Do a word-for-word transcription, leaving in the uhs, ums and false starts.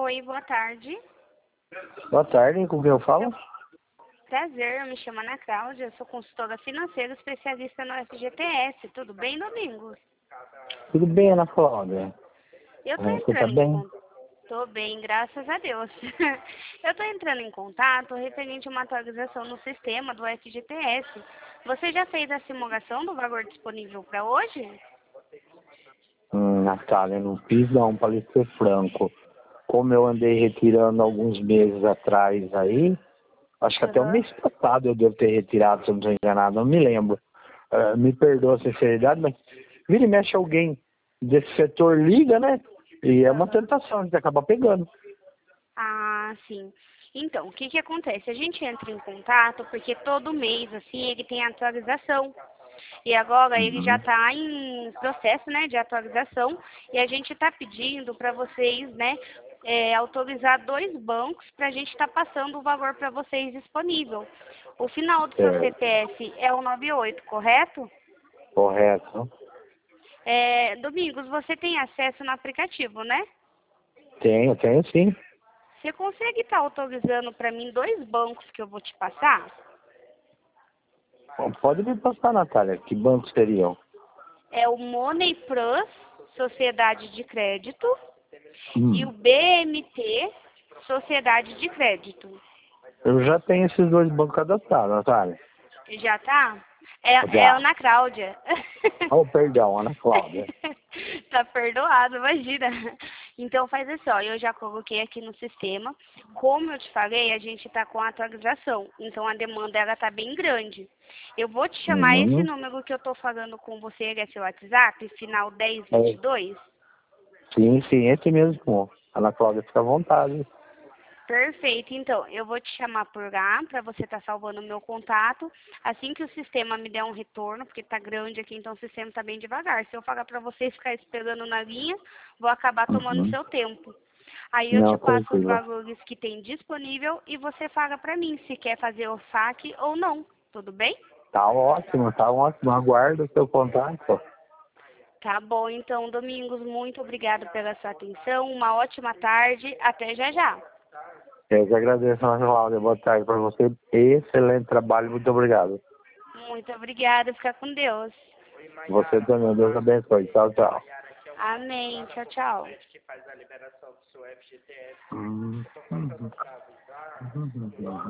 Oi, boa tarde. Boa tarde, com quem eu falo? Prazer, eu me chamo Ana Cláudia, eu sou consultora financeira especialista no F G T S. Tudo bem, Domingos? Tudo bem, Ana Cláudia? Eu tô É, você tá entrando em bem? contato. Tô bem, graças a Deus. Eu tô entrando em contato referente a uma atualização no sistema do F G T S. Você já fez a simulação do valor disponível para hoje? Hum, Natália, não fiz não, para lhe ser franco. Como eu andei retirando alguns meses atrás aí, acho que até o Aham. mês passado eu devo ter retirado, se eu não estou enganado, não me lembro. Ah, me perdoa a sinceridade, mas vira e mexe alguém desse setor liga, né? E é uma Aham. tentação, a gente acaba pegando. Ah, sim. Então, o que que acontece? A gente entra em contato porque todo mês, assim, ele tem atualização. E agora ele já Uhum. está em processo, né, de atualização. E a gente está pedindo para vocês, né, é, autorizar dois bancos para a gente estar passando o valor para vocês disponível. O final do seu Certo. C P F é o noventa e oito, correto? Correto. É, Domingos, você tem acesso no aplicativo, né? Tenho, tenho sim. Você consegue estar autorizando para mim dois bancos que eu vou te passar? Bom, pode me passar, Natália, que bancos seriam? É o Money Plus, Sociedade de Crédito, e Hum. o B M T, Sociedade de Crédito. Eu já tenho esses dois bancos cadastrados, Natália. Já tá? É, é a Já. Ana Cláudia. Oh, perdão, Ana Cláudia. Tá perdoado, imagina. Então faz assim, ó, eu já coloquei aqui no sistema. Como eu te falei, a gente tá com a atualização. Então a demanda ela tá bem grande. Eu vou te chamar esse Uhum. número que eu tô falando com você, ele é seu WhatsApp, final dez vinte É, e dois. sim, sim, esse mesmo. Ana Cláudia, fica à vontade. Perfeito, então, eu vou te chamar por lá para você estar salvando o meu contato. Assim que o sistema me der um retorno, porque tá grande aqui, então o sistema tá bem devagar. Se eu falar para você ficar esperando na linha, vou acabar tomando Uhum. seu tempo. Aí eu te Não, passo os tranquilo. valores que tem disponível e você fala para mim se quer fazer o saque ou não. Tudo bem? Tá ótimo, tá ótimo. Aguardo o seu contato. Tá bom, então, Domingos, muito obrigado pela sua atenção. Uma ótima tarde. Até já já. Eu que agradeço, Ana Cláudia. Boa tarde para você. Excelente trabalho. Muito obrigado. Muito obrigada. Fica com Deus. Você também. Deus abençoe. Tchau, tchau. Amém. Tchau, tchau. Hum, uhum. Uhum.